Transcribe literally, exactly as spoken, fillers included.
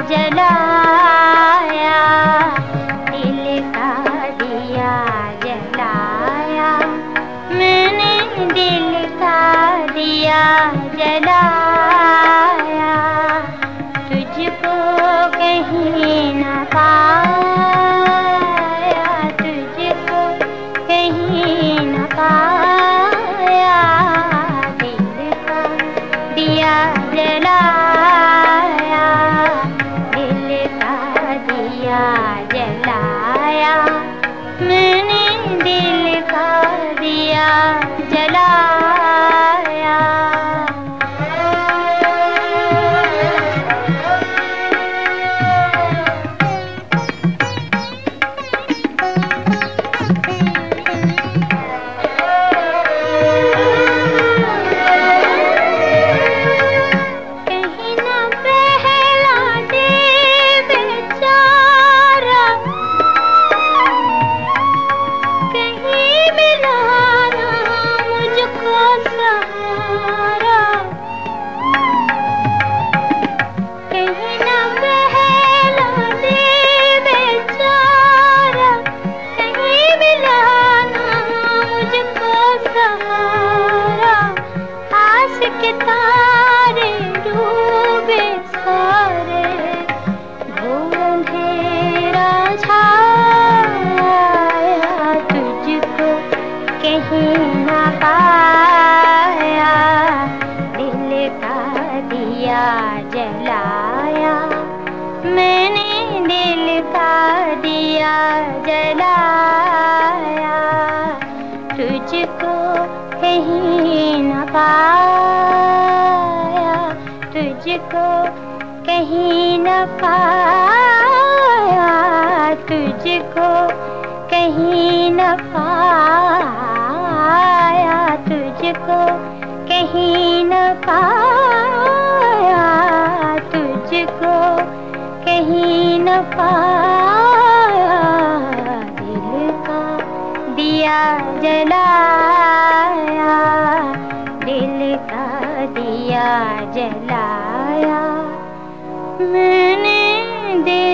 जलाया, दिल का दिया जलाया, मैंने दिल का दिया जलाया, तुझको कहीं न पाया, तुझको कहीं न पाया, दिल का दिया जलाया, दिल का दिया जलाया, मैंने दिल का दिया जलाया। तारे डूबे सारे, घोर अंधेरा छाया, तुझको कहीं न पाया, दिल का दिया जलाया, मैंने दिल का दिया जलाया, तुझको कहीं न पाया, तुझको कहीं न पाया, तुझको कहीं न पाया, तुझको कहीं न पाया, तुझको कहीं न पाया, दिल का दिया जलाया, दिल का दिया जलाया, मैंने दिल